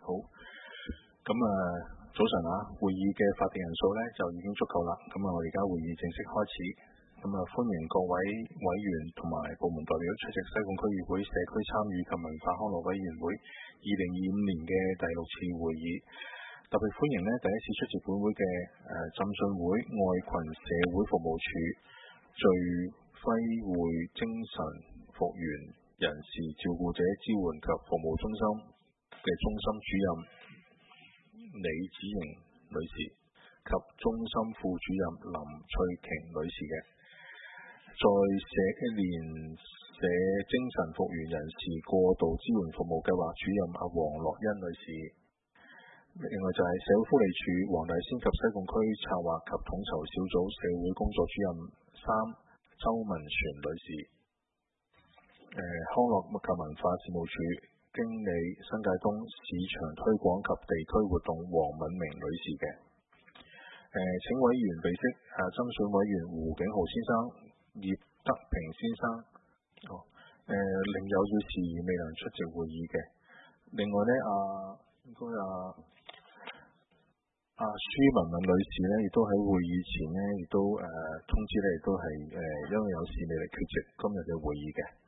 好，咁早晨會議嘅法定人數咧就已經足夠啦。咁我而家會議正式開始。咁歡迎各位委員同埋部門代表出席西貢區議會社區參與及文化康樂委員會2025年嘅第6次會議。特別歡迎咧第一次出席本會嘅浸信會愛群社會服務處聚輝會精神復原人士照顧者支援及服務中心嘅中心主任李子瑩女士及中心副主任林翠瓊女士嘅，在連社精神復原人士過渡支援服務計劃主任黃樂欣女士，另外就係社會福利署黃大仙及西貢區策劃及統籌小組社會工作主任周文璇女士，康樂及文化事務署經理新界東市場推廣及地區活動黃敏明女士嘅，請委員備悉，爭選委員胡景豪先生、葉德平先生，另有要事而未能出席會議嘅。另外呢，應該舒文敏女士呢，亦都喺會議前呢，亦都通知你，亦都係因為有事未嚟缺席今日嘅會議嘅。